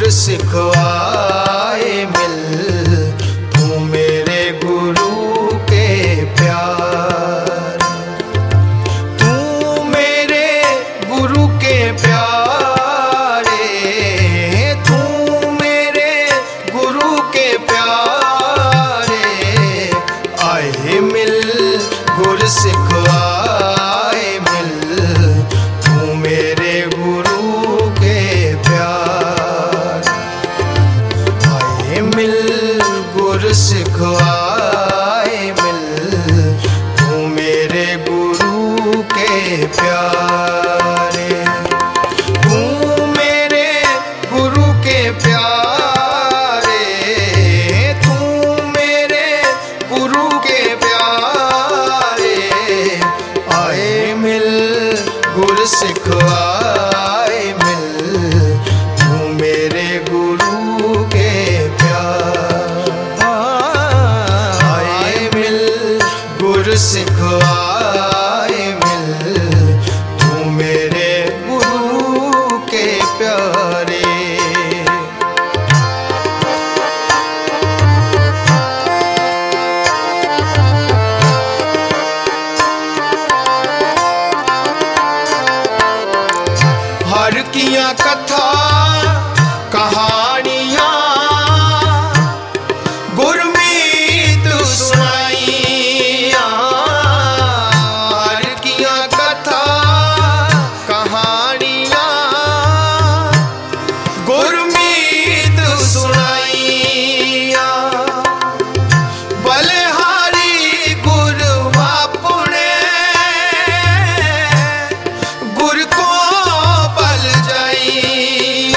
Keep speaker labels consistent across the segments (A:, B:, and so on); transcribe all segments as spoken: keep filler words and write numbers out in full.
A: गुर सिखवाए मिल, तू मेरे गुरु के प्यार, तू मेरे गुरु के प्यारे, तू मेरे गुरु के प्यारे, आए मिल गुर सिखवाए मिल, तू मेरे गुरु के प्यार, आए मिल गुर सिखवाए मिल, तू मेरे गुरु के प्यारे, तू मेरे गुरु के प्यारे, तू मेरे गुरु के प्यारे, आए मिल गुर सिखवाए मिल, तू मेरे गुरु के प्यार, आए मिल गुर सिखवाए मिल, तू मेरे गुरु के प्यारे। हर किया कथा कहानियां गुरमीत सुनाइया, हर किया कथा कहानियां गुरमीत सुनाइया, बलिहारी गुर बापुने गुर को बल जाइया,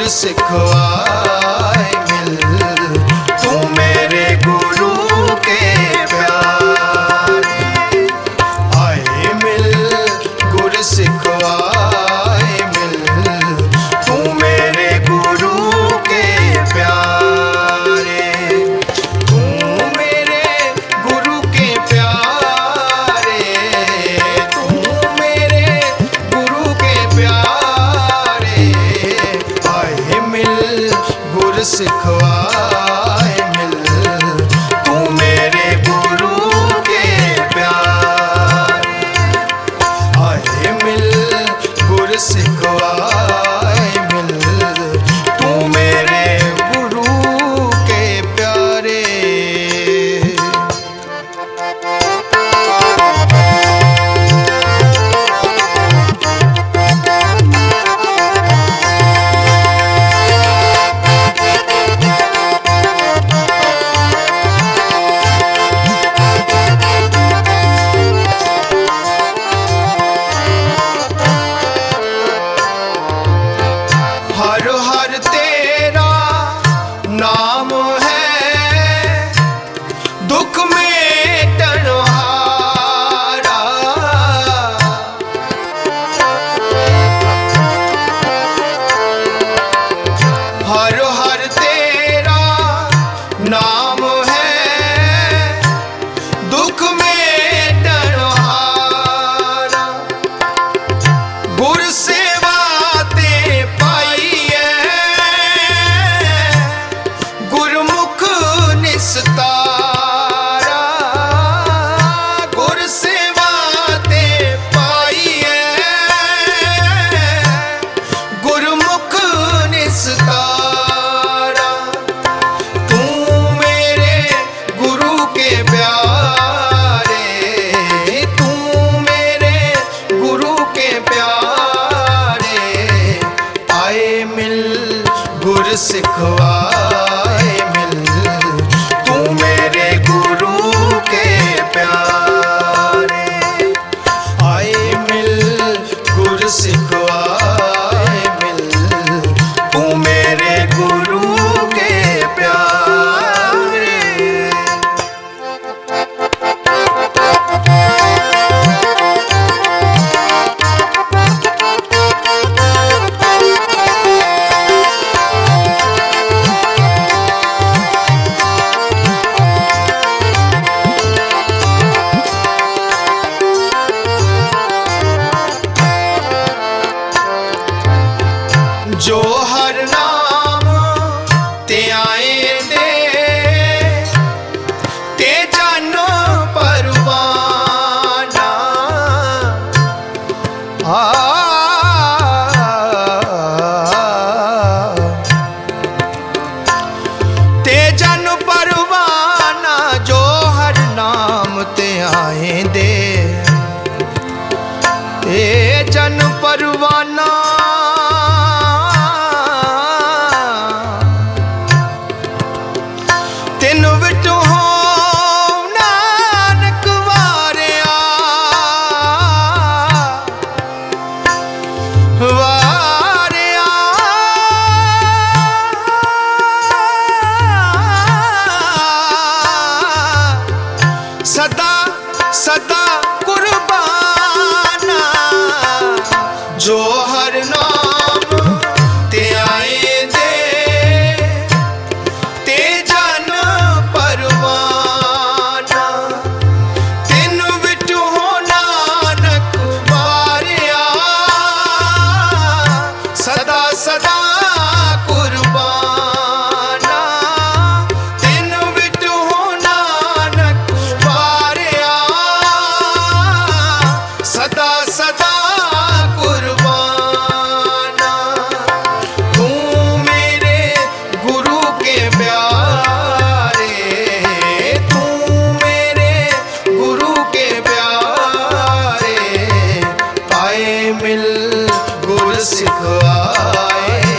A: सिखवाए मिल, तू मेरे गुरु के प्यारे। आए मिल गुर सिखवाए मिल, तू मेरे गुरु के प्यारे। तू मेरे गुरु के प्यारे, तू मेरे गुरु के प्यारे। आए मिल गुर सिखवाए मिल, तू मेरे गुरु के प्यारे। आए मिल गुर सिखवाए मिल, तू मेरे गुरु के प्यारे। हर हर तेरा नाम है, दुख मेटन हारा। हर हर तेरा नाम है, दुख मेटन हारा। गुर सेवा ते पाइए, गुरमुख निस्तारा। गुर सेवा ते पाइए, गुरमुख निस्तारा। तू मेरे गुरु के प्यारे, तू मेरे गुरु के प्यारे। आए मिल गुर सिखवाए मिल, तू मेरे गुरु के प्यारे। आए मिल गुर सिखवाए मिल, तू मेरे गुरु के प्यारे। जो हर नाम ते आए दे, ते जानो परवाना। आ ते जानो परवाना, जो हर नाम ते आए दे, ते जन परवाना। तिन विटो नानक वारिया, वारिया। सदा सदा कुर्बाना, जो हर नाम ते आए दे, ते जन परवाना। तिन विटो नानक वारिया, सदा सदा कुर्बाना। तिन विटो नानक वारिया, सदा सदा कुर्बाना। तू मेरे गुरु के प्यारे, तू मेरे गुरु के प्यारे। आए मिल गुर सिखवाए